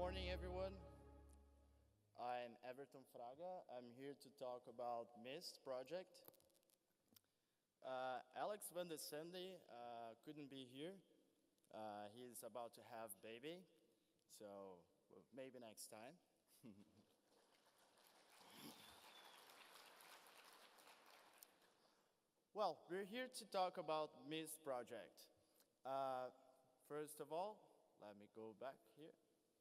morning, everyone. I'm Everton Fraga. I'm here to talk about MIST project. Alex Van de Sande couldn't be here. He's about to have baby, so maybe next time. Well, we're here to talk about MIST project. Uh, First of all, let me go back here.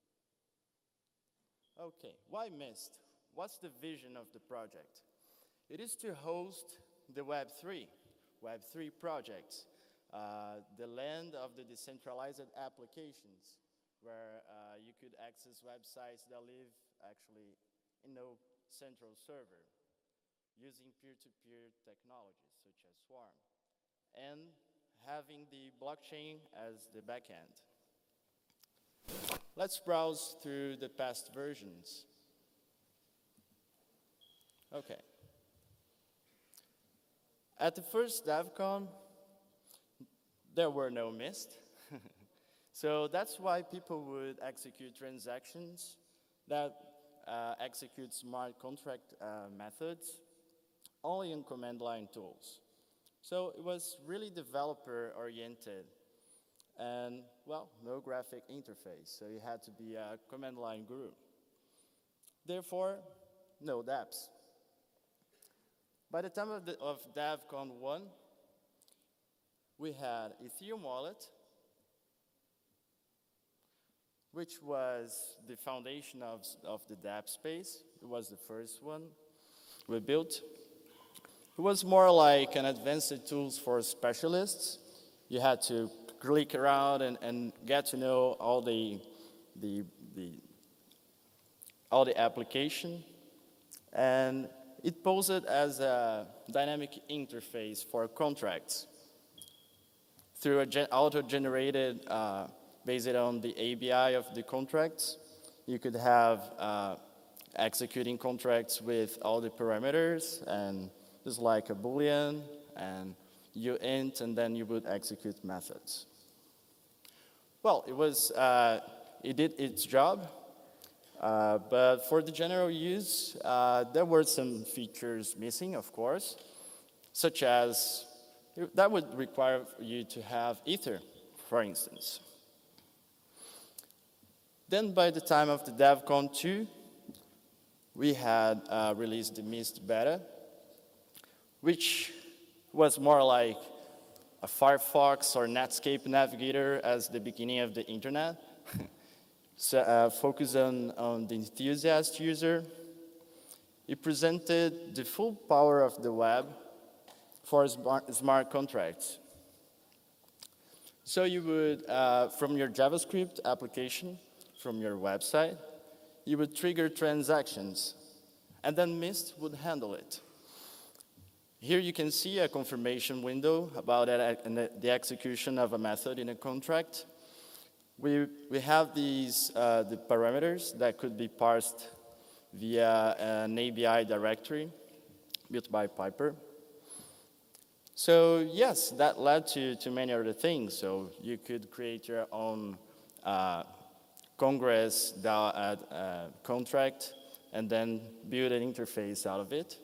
Okay, why MIST? What's the vision of the project? It is to host the Web3 projects, the land of the decentralized applications, where you could access websites that live actually in no central server, using peer-to-peer technologies such as Swarm, and having the blockchain as the backend. Let's browse through the past versions. Okay. At the first DevCon, there were no MIST. So that's why people would execute transactions that execute smart contract methods only in command line tools. So it was really developer oriented and, well, no graphic interface. So you had to be a command line guru. Therefore, no dApps. By the time of DevCon 1, we had Ethereum Wallet, which was the foundation of the dApp space. It was the first one we built. It was more like an advanced tools for specialists. You had to click around and get to know all the application. And it posed as a dynamic interface for contracts through auto-generated, based on the ABI of the contracts. You could have executing contracts with all the parameters, and just like a Boolean, and you int, and then you would execute methods. Well, it did its job, but for the general use, there were some features missing, of course, such as that would require you to have Ether, for instance. Then by the time of the DevCon 2, we had released the MIST beta, which was more like a Firefox or Netscape navigator as the beginning of the internet. So, focused on the enthusiast user. It presented the full power of the web for smart contracts. So you would, from your JavaScript application, from your website, you would trigger transactions, and then MIST would handle it. Here you can see a confirmation window about the execution of a method in a contract. We have these the parameters that could be parsed via an ABI directory built by Piper. So yes, that led to many other things. So you could create your own Congress contract and then build an interface out of it.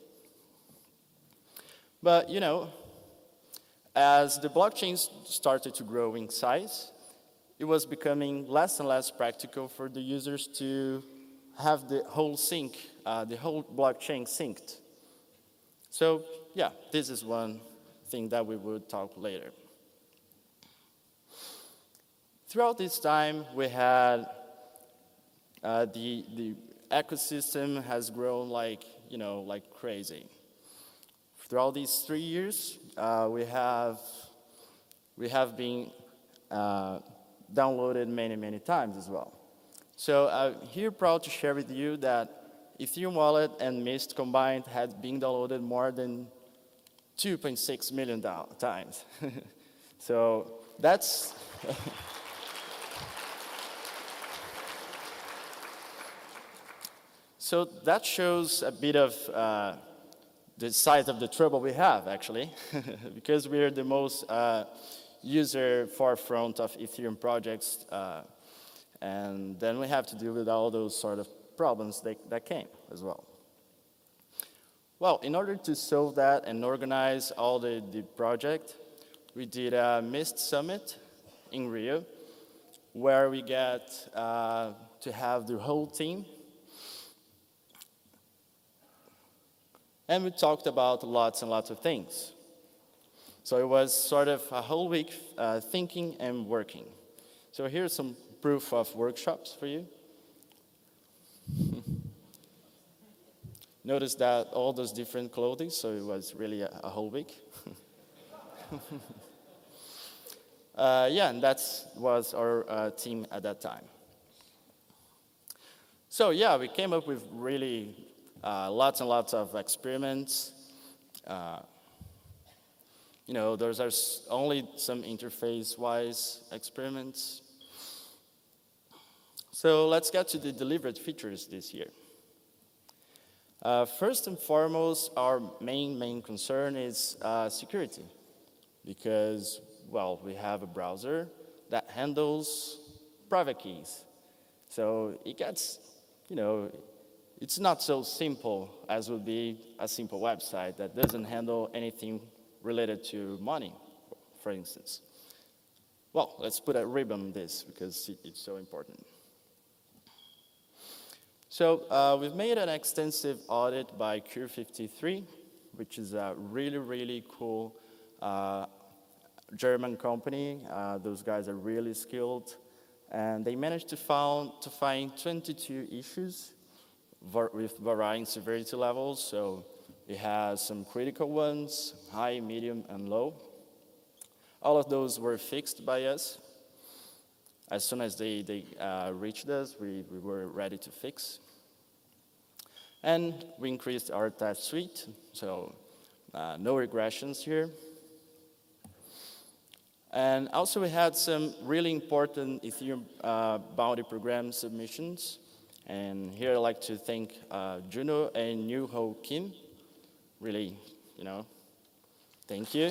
But, you know, as the blockchain started to grow in size, it was becoming less and less practical for the users to have the whole blockchain synced. So, yeah, this is one thing that we would talk later. Throughout this time, we had the ecosystem has grown like crazy. Throughout these 3 years, we have been downloaded many times as well. So I'm here proud to share with you that Ethereum Wallet and MIST combined had been downloaded more than 2.6 million times. So that's so that shows a bit of the size of the trouble we have, actually, because we're the most user forefront of Ethereum projects And then we have to deal with all those sort of problems that came as well. Well, in order to solve that and organize all the project, we did a Mist Summit in Rio, where we got to have the whole team. And we talked about lots and lots of things. So it was sort of a whole week thinking and working. So here's some proof of workshops for you. Notice that all those different clothing, so it was really a whole week. Yeah, and that was our team at that time. So yeah, we came up with really lots and lots of experiments. You know, those are only some interface-wise experiments. So let's get to the delivered features this year. First and foremost, our main concern is security, because, well, we have a browser that handles private keys. So it gets, you know, it's not so simple as would be a simple website that doesn't handle anything related to money, for instance. Well, let's put a ribbon on this because it's so important. So we've made an extensive audit by Cure53, which is a really cool German company. Those guys are really skilled. And they managed to find 22 issues with varying severity levels. So we had some critical ones, high, medium, and low. All of those were fixed by us. As soon as they reached us, we were ready to fix. And we increased our test suite, so no regressions here. And also we had some really important Ethereum bounty program submissions. And here I'd like to thank Juno and New Ho Kim. Really, you know, thank you.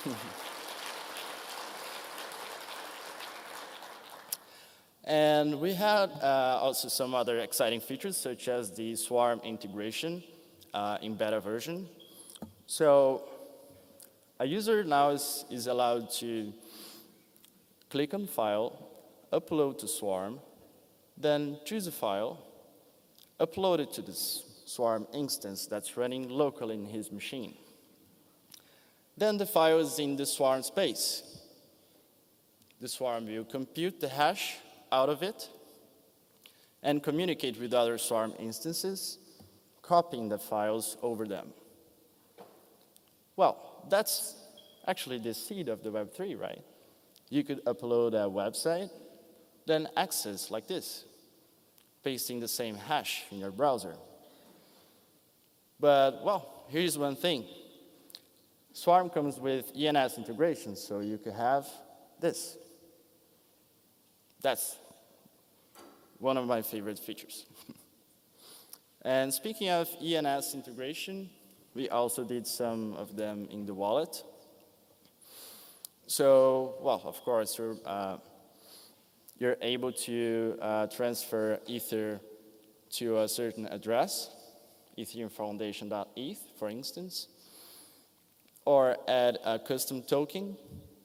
And we had also some other exciting features, such as the Swarm integration in beta version. So a user now is allowed to click on file, upload to Swarm, then choose a file, upload it to this Swarm instance that's running locally in his machine. Then the file is in the Swarm space. The Swarm will compute the hash out of it and communicate with other Swarm instances, copying the files over them. Well, that's actually the seed of the Web3, right? You could upload a website, then access like this, pasting the same hash in your browser. But, well, here's one thing. Swarm comes with ENS integration, so you could have this. That's one of my favorite features. And speaking of ENS integration, we also did some of them in the wallet. So, well, of course, you're able to transfer Ether to a certain address, ethereumfoundation.eth, for instance, or add a custom token.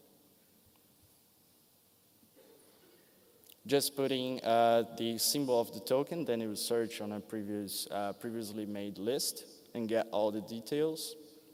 Just putting the symbol of the token, then it will search on a previously made list and get all the details.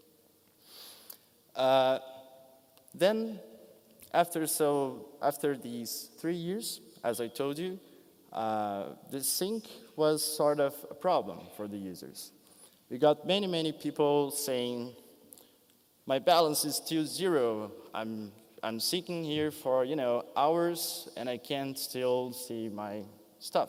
Then, after these 3 years, as I told you, the sync was sort of a problem for the users. We got many people saying, my balance is still 0. I'm seeking here for, you know, hours, and I can't still see my stuff.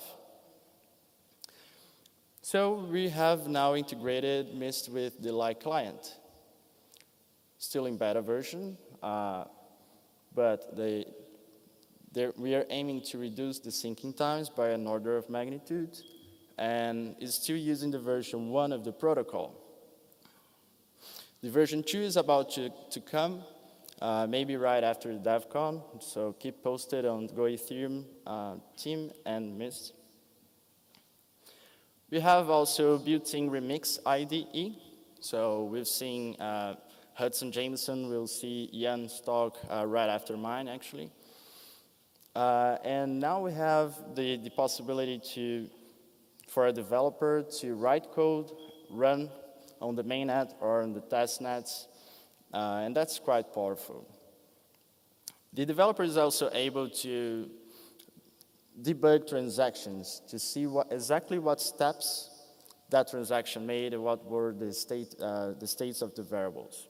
So we have now integrated Mist with the Light client. Still in beta version, but we are aiming to reduce the syncing times by an order of magnitude, and is still using the version 1 of the protocol. The version 2 is about to come, maybe right after DevCon. So keep posted on Go Ethereum team and Mist. We have also built-in Remix IDE. So we've seen Hudson Jameson, we'll see Ian's talk right after mine, actually. And now we have the possibility for a developer to write code, run on the mainnet or on the test nets, and that's quite powerful. The developer is also able to debug transactions to see exactly what steps that transaction made and what were the states of the variables.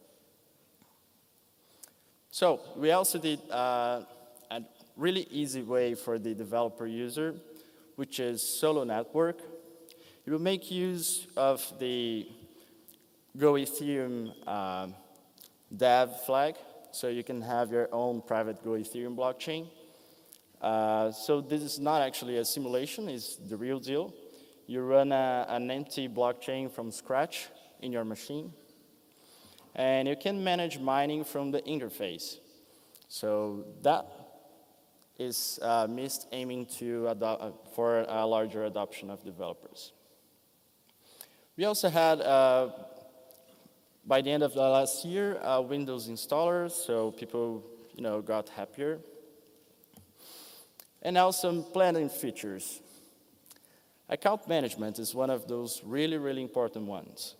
So we also did a really easy way for the developer user, which is Solo Network. You will make use of the Go Ethereum dev flag, so you can have your own private Go Ethereum blockchain. So this is not actually a simulation, it's the real deal. You run an empty blockchain from scratch in your machine, and you can manage mining from the interface. So that is Mist aiming for a larger adoption of developers. We also had, by the end of the last year, Windows installers, so people got happier. And now some planning features. Account management is one of those really, really important ones,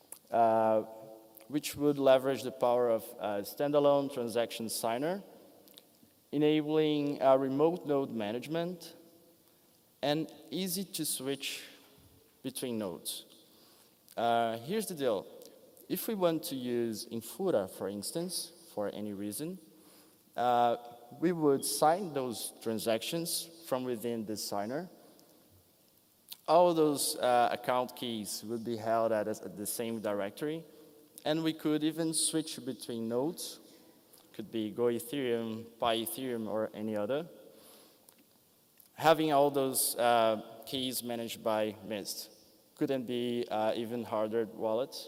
which would leverage the power of a standalone transaction signer, enabling remote node management, and easy to switch between nodes. Here's the deal. If we want to use Infura, for instance, for any reason, we would sign those transactions from within the signer. All those account keys would be held at the same directory, and we could even switch between nodes. Could be Go Ethereum, Pi Ethereum, or any other. Having all those keys managed by Mist. Couldn't be even harder wallets.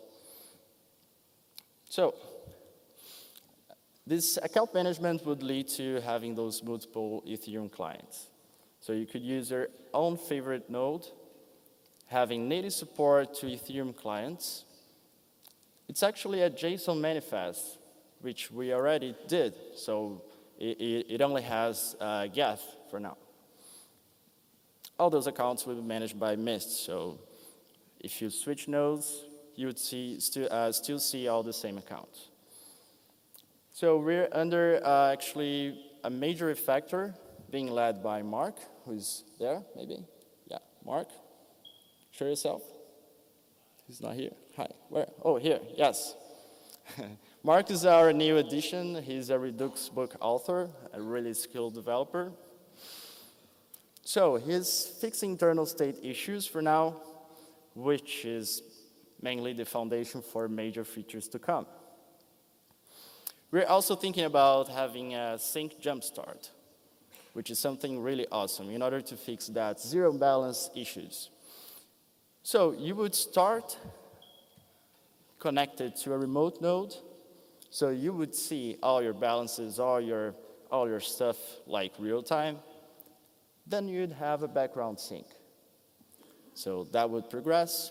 So this account management would lead to having those multiple Ethereum clients. So you could use your own favorite node, having native support to Ethereum clients. It's actually a JSON manifest, which we already did. So it only has Geth for now. All those accounts will be managed by Mist. So if you switch nodes, you would still see all the same accounts. So we're under actually a major refactor being led by Mark, who's there, maybe? Yeah, Mark, show yourself. He's not here. Hi, where? Oh, here, yes. Mark is our new addition. He's a Redux book author, a really skilled developer. So he's fixing internal state issues for now, which is mainly the foundation for major features to come. We're also thinking about having a sync jumpstart, which is something really awesome in order to fix that zero balance issues. So you would start connected to a remote node, so you would see all your balances, all your stuff like real time. Then you'd have a background sync. So that would progress.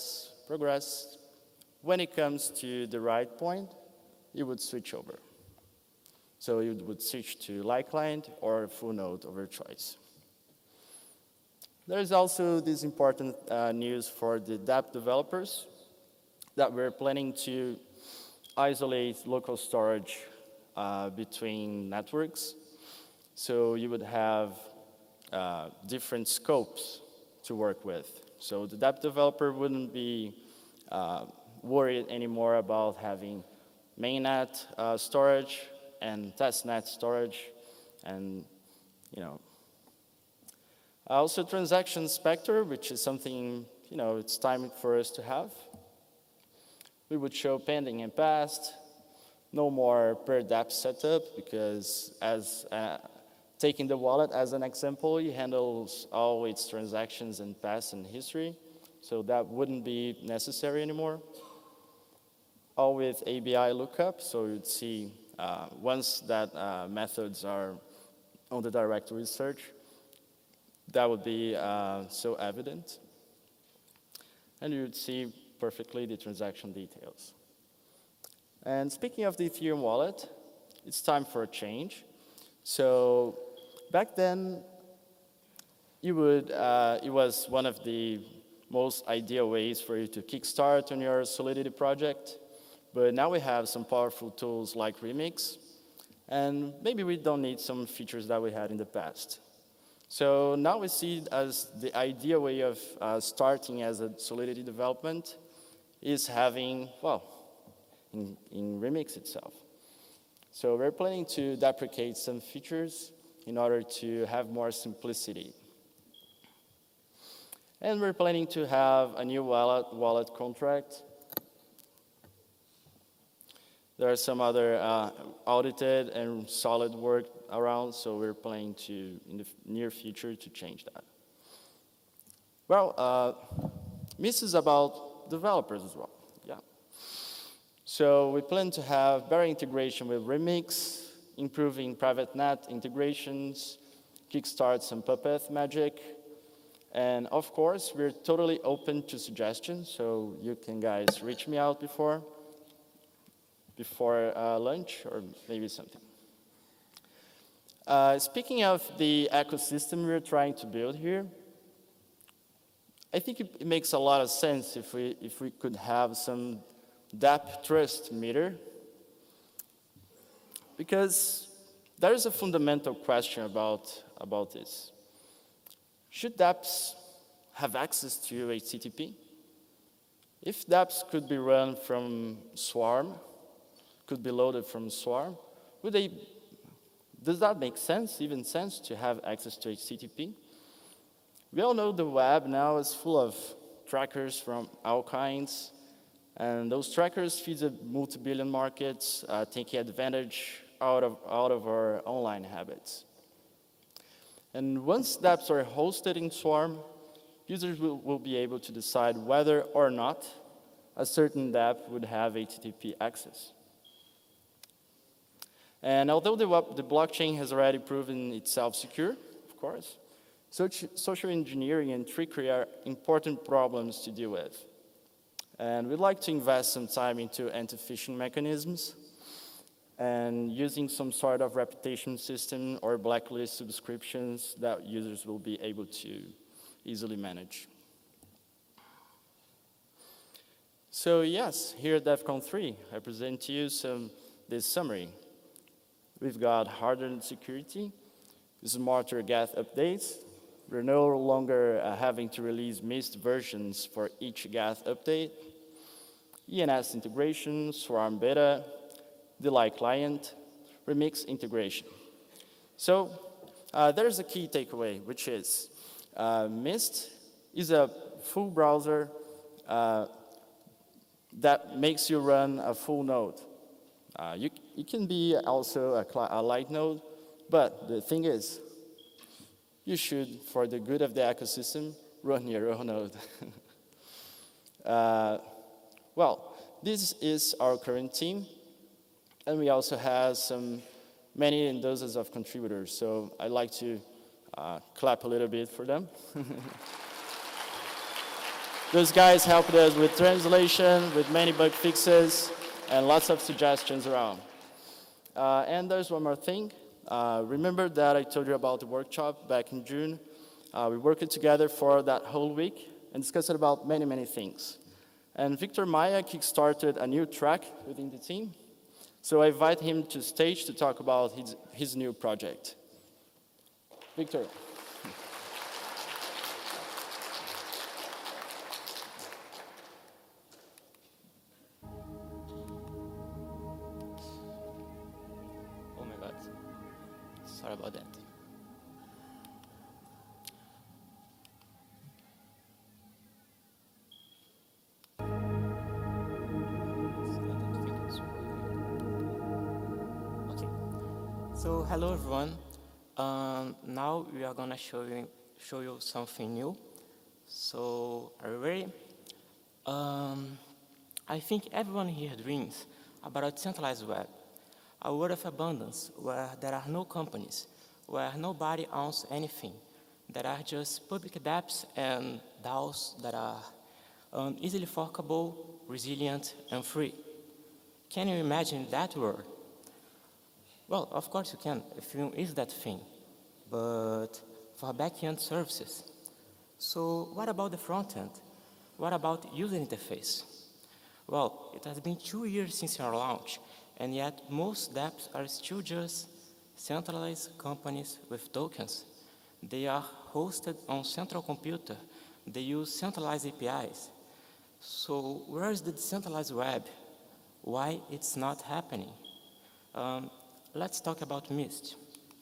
When it comes to the right point, you would switch over. So you would switch to light client or full node of your choice. There's also this important news for the dApp developers that we're planning to isolate local storage between networks. So you would have different scopes to work with. So the dApp developer wouldn't be worried anymore about having mainnet storage and testnet storage, and also transaction inspector, which is something it's time for us to have. We would show pending and past, no more per dApp setup, because as taking the wallet as an example, it handles all its transactions in past and history, so that wouldn't be necessary anymore. All with ABI lookup, so you'd see once that methods are on the directory search, that would be so evident. And you would see perfectly the transaction details. And speaking of the Ethereum wallet, it's time for a change. So back then, it was one of the most ideal ways for you to kickstart on your Solidity project. But now we have some powerful tools like Remix, and maybe we don't need some features that we had in the past. So now we see it as the ideal way of starting as a Solidity development is having, well, in Remix itself. So we're planning to deprecate some features in order to have more simplicity. And we're planning to have a new wallet contract. There are some other audited and solid work around, so we're planning to, in the near future, to change that. Well, this is about developers as well, yeah. So we plan to have better integration with Remix, improving private net integrations, kickstart some Puppet magic, and of course, we're totally open to suggestions, so you can guys reach me out before lunch or maybe something. Speaking of the ecosystem we're trying to build here, I think it makes a lot of sense if we could have some dApp trust meter, because there is a fundamental question about this. Should dApps have access to HTTP? If dApps could be run from Swarm, could be loaded from Swarm, does that make sense, even sense, to have access to HTTP? We all know the web now is full of trackers from all kinds, and those trackers feed the multi-billion markets, taking advantage out of our online habits. And once dApps are hosted in Swarm, users will be able to decide whether or not a certain dApp would have HTTP access. And although the blockchain has already proven itself secure, of course, social engineering and trickery are important problems to deal with. And we'd like to invest some time into anti-phishing mechanisms and using some sort of reputation system or blacklist subscriptions that users will be able to easily manage. So yes, here at DEF CON 3, I present to you this summary. We've got hardened security, smarter Geth updates. We're no longer having to release missed versions for each Geth update. ENS integration, Swarm beta, Delay client, Remix integration. So there's a key takeaway, which is Mist is a full browser that makes you run a full node. It can be also a light node, but the thing is, you should, for the good of the ecosystem, run your own node. Well, this is our current team, and we also have many dozens of contributors, so I'd like to clap a little bit for them. Those guys helped us with translation, with many bug fixes, and lots of suggestions around. And there's one more thing. Remember that I told you about the workshop back in June? We worked together for that whole week and discussed about many, many things. And Victor Maya kickstarted a new track within the team. So I invite him to stage to talk about his new project. Victor. Sorry about that. Okay. So hello everyone. Now we are gonna show you something new. So are you ready? I think everyone here dreams about a decentralized web, a world of abundance where there are no companies, where nobody owns anything. There are just public dApps and DAOs that are easily forkable, resilient, and free. Can you imagine that world? Well, of course you can. Ethereum is that thing, but for back-end services. So what about the front end? What about user interface? Well, it has been 2 years since our launch, and yet most dApps are still just centralized companies with tokens. They are hosted on central computer. They use centralized APIs. So where is the decentralized web? Why it's not happening? Let's talk about Mist.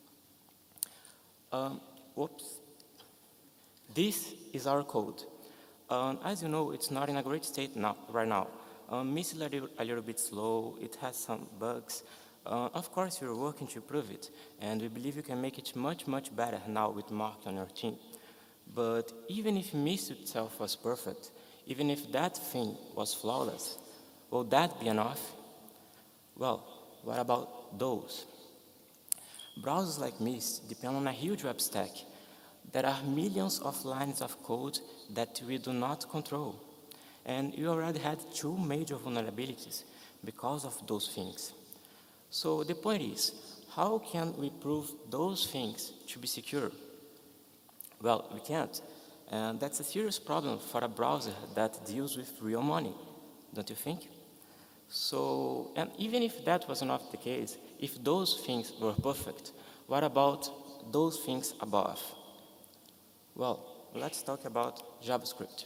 This is our code. As you know, it's not in a great state right now. Mist is a little bit slow, it has some bugs. Of course, we're working to improve it, and we believe you can make it much, much better now with Mark on your team. But even if Mist itself was perfect, even if that thing was flawless, will that be enough? Well, what about those? Browsers like Mist depend on a huge web stack. There are millions of lines of code that we do not control. And we already had 2 major vulnerabilities because of those things. So the point is, how can we prove those things to be secure? Well, we can't. And that's a serious problem for a browser that deals with real money, don't you think? So, and even if that was not the case, if those things were perfect, what about those things above? Well, let's talk about JavaScript.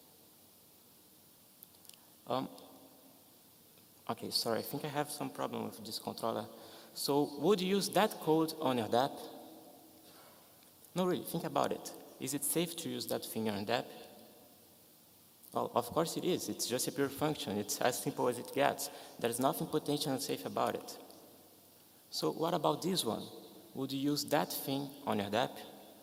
Okay, sorry, I think I have some problem with this controller. So, would you use that code on your dApp? No, really, think about it. Is it safe to use that thing on dApp? Well, of course it is. It's just a pure function. It's as simple as it gets. There's nothing potentially unsafe about it. So what about this one? Would you use that thing on your dApp?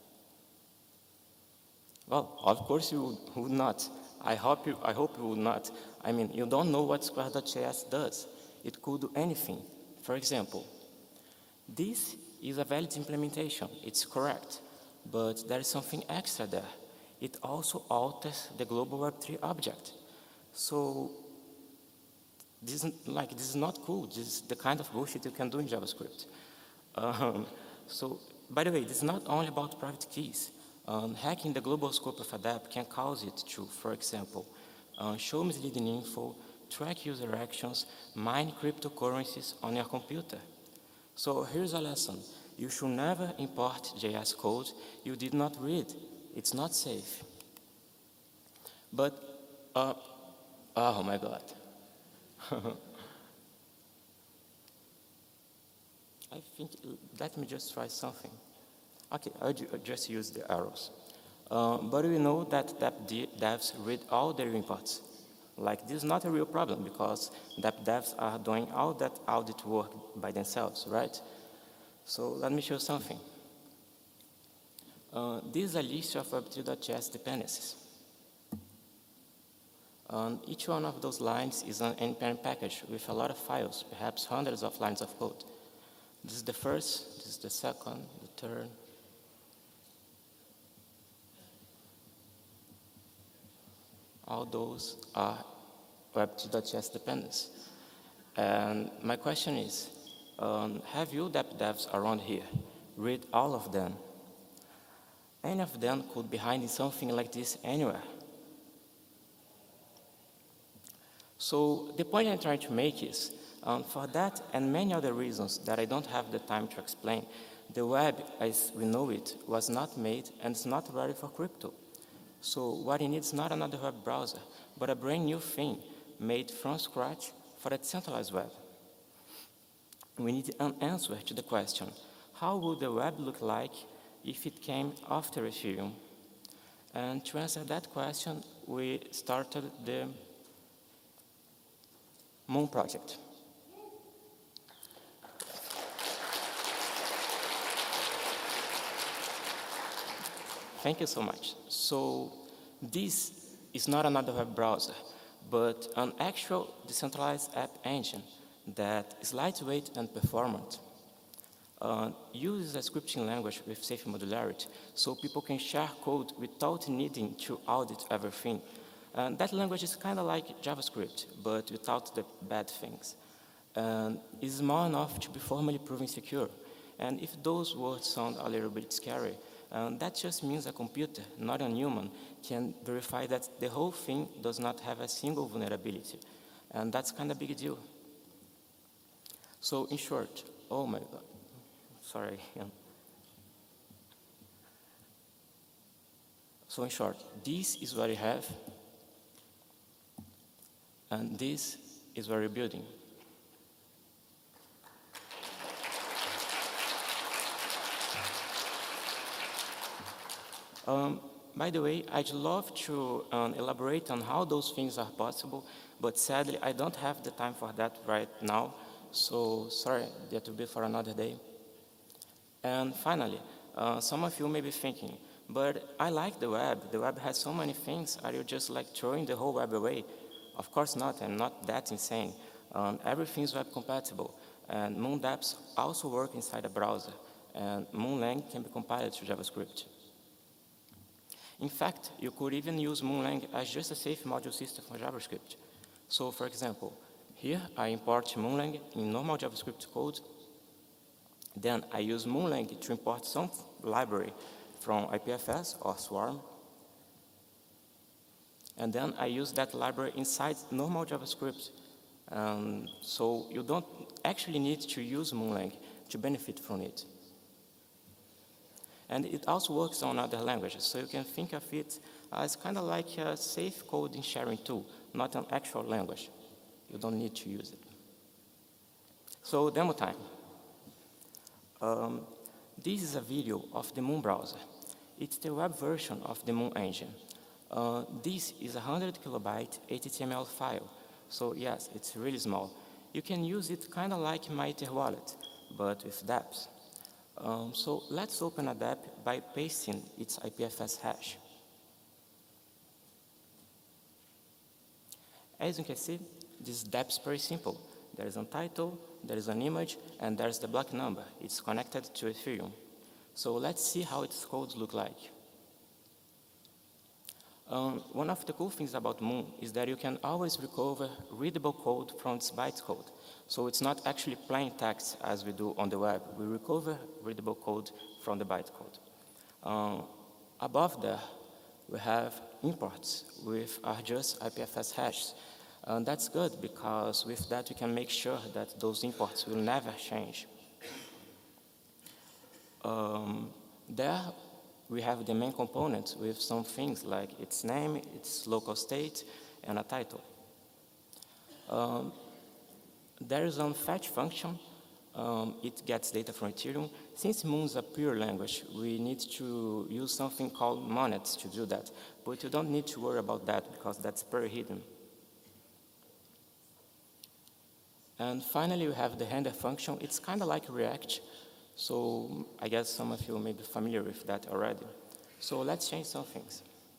Well, of course you would not. I hope you would not. I mean, you don't know what Square.js does. It could do anything. For example, this is a valid implementation. It's correct. But there is something extra there. It also alters the global Web3 object. So this is not cool. This is the kind of bullshit you can do in JavaScript. So, by the way, this is not only about private keys. Hacking the global scope of a dApp can cause it to, for example, show misleading info, track user actions, mine cryptocurrencies on your computer. So here's a lesson. You should never import JS code you did not read. It's not safe. But, oh my God. I think, let me just try something. Okay, I'll just use the arrows. But we know that devs read all their imports. Like, this is not a real problem because devs are doing all that audit work by themselves, right? So let me show something. This is a list of Web3.js dependencies. Each one of those lines is an NPM package with a lot of files, perhaps hundreds of lines of code. This is the first, this is the second, the third. All those are Web2.js dependencies. And my question is, have you devs around here read all of them? Any of them could be hiding something like this anywhere. So the point I'm trying to make is, for that and many other reasons that I don't have the time to explain, the web as we know it was not made and it's not ready for crypto. So what it needs is not another web browser, but a brand new thing made from scratch for a decentralized web. We need an answer to the question, how would the web look like if it came after Ethereum? And to answer that question, we started the Moon project. Thank you so much. So this is not another web browser, but an actual decentralized app engine that is lightweight and performant. Uses a scripting language with safe modularity, so people can share code without needing to audit everything. And that language is kind of like JavaScript, but without the bad things. And is small enough to be formally proven secure. And if those words sound a little bit scary, that just means a computer, not a human, can verify that the whole thing does not have a single vulnerability. And that's kind of a big deal. So in short, oh my God, sorry. So in short, this is what you have, and this is what you're building. By the way, I'd love to elaborate on how those things are possible, but sadly, I don't have the time for that right now, so sorry, that will be for another day. And finally, some of you may be thinking, but I like the web has so many things, are you just like throwing the whole web away? Of course not, I'm not that insane. Everything is web compatible, and MoonDApps also work inside a browser, and MoonLang can be compiled to JavaScript. In fact, you could even use MoonLang as just a safe module system for JavaScript. So for example, here I import MoonLang in normal JavaScript code. Then I use MoonLang to import some library from IPFS or Swarm. And then I use that library inside normal JavaScript. So you don't actually need to use MoonLang to benefit from it. And it also works on other languages, so you can think of it as kind of like a safe coding sharing tool, not an actual language. You don't need to use it. So demo time. This is a video of the Moon browser. It's the web version of the Moon engine. This is a 100 kilobyte HTML file, so yes, it's really small. You can use it kind of like MyEtherWallet, but with dApps. So let's open a dApp by pasting its IPFS hash. As you can see, this dApp is pretty simple. There is a title, there is an image, and there's the block number. It's connected to Ethereum. So let's see how its codes look like. One of the cool things about Moon is that you can always recover readable code from its bytecode. So it's not actually plain text as we do on the web. We recover readable code from the bytecode. Above there, we have imports with our just IPFS hashes. And that's good because with that we can make sure that those imports will never change. There we have the main component with some things like its name, its local state, and a title. There is a fetch function. It gets data from Ethereum. Since Moon is a pure language, we need to use something called monets to do that. But you don't need to worry about that because that's very hidden. And finally, we have the render function. It's kind of like React. So I guess some of you may be familiar with that already. So let's change some things.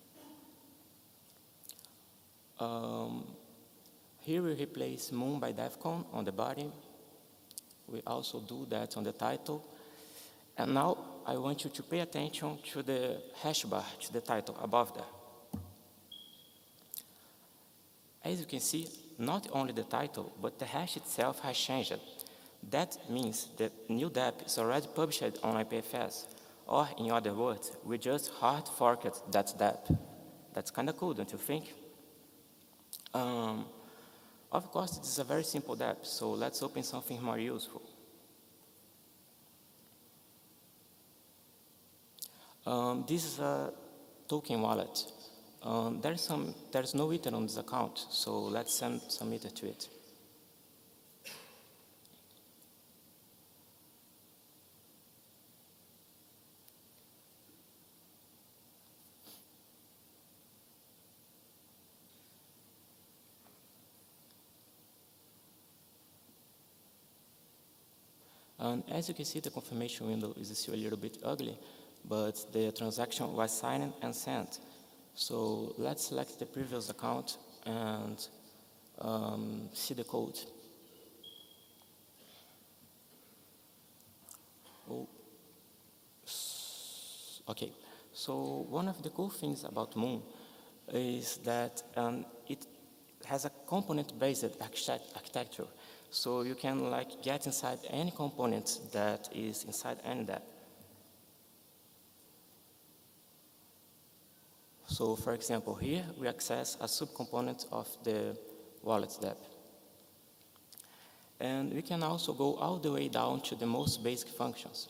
Here we replace Moon by DevCon on the body. We also do that on the title. And now I want you to pay attention to the hash bar, to the title above there. As you can see, not only the title, but the hash itself has changed. That means the new dApp is already published on IPFS, or in other words, we just hard forked that dApp. That's kind of cool, don't you think? Of course, this is a very simple dApp, so let's open something more useful. This is a token wallet. There's no Ether on this account, so let's send some Ether to it. And as you can see, the confirmation window is still a little bit ugly, but the transaction was signed and sent. So let's select the previous account and see the code. Oh, okay. So one of the cool things about Moon is that it has a component-based architecture. So you can like get inside any component that is inside any dApp. So for example, here we access a subcomponent of the wallet dApp. And we can also go all the way down to the most basic functions.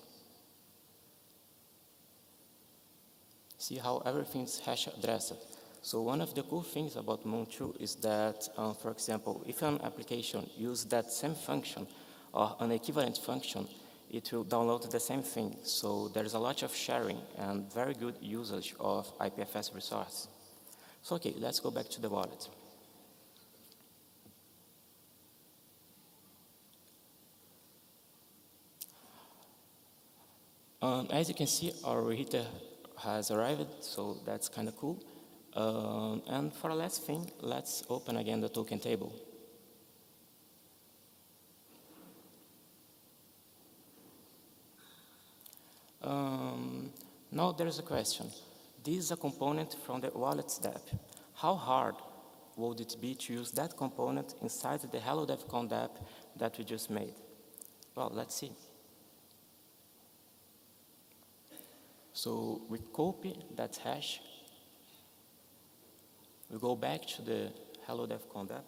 See how everything's hash addressed. So one of the cool things about Moon 2 is that, for example, if an application uses that same function or an equivalent function, it will download the same thing. So there's a lot of sharing and very good usage of IPFS resource. So okay, let's go back to the wallet. As you can see, our reheater has arrived, so that's kind of cool. And for the last thing, let's open again the token table. Now there's a question. This is a component from the wallet dApp. How hard would it be to use that component inside the Hello DevCon dApp that we just made? Well, let's see. So we copy that hash. We go back to the Hello DevCon dApp.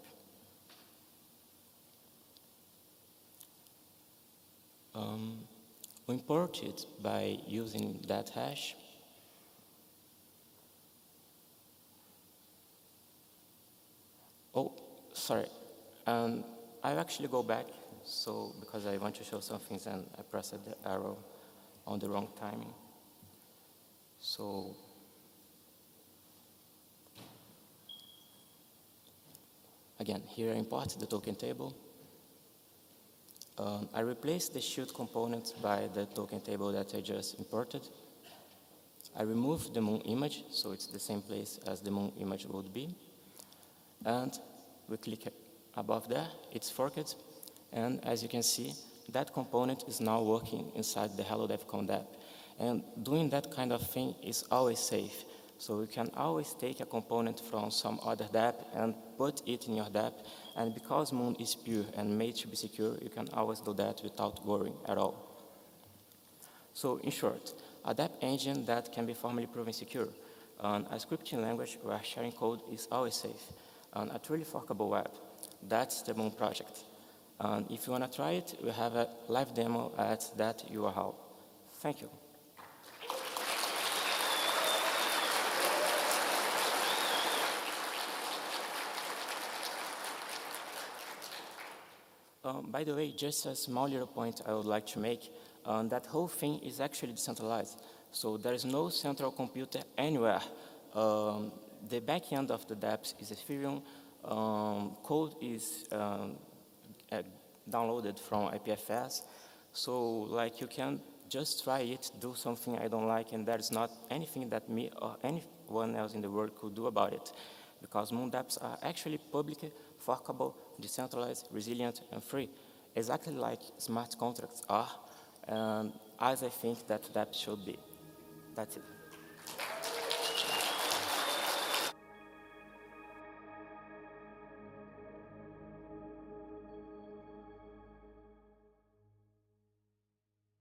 We import it by using that hash. Oh, sorry. I actually go back, so because I want to show some things and I pressed the arrow on the wrong timing. So again, here I import the token table. I replace the shield component by the token table that I just imported. I remove the Moon image, so it's the same place as the Moon image would be. And we click above there, it's forked. And as you can see, that component is now working inside the Hello DevCon dApp. And doing that kind of thing is always safe. So you can always take a component from some other dApp and put it in your dApp. And because Moon is pure and made to be secure, you can always do that without worrying at all. So in short, a dApp engine that can be formally proven secure, a scripting language where sharing code is always safe, and a truly forkable web. That's the Moon project. And if you want to try it, we have a live demo at that URL. Thank you. By the way, just a small little point I would like to make, that whole thing is actually decentralized. So there is no central computer anywhere. The backend of the dApps is Ethereum. Code is downloaded from IPFS. So like you can just try it, do something I don't like, and there's not anything that me or anyone else in the world could do about it. Because Moon dApps are actually public, forkable, decentralized, resilient, and free, exactly like smart contracts are, and as I think that dApps should be. That's it.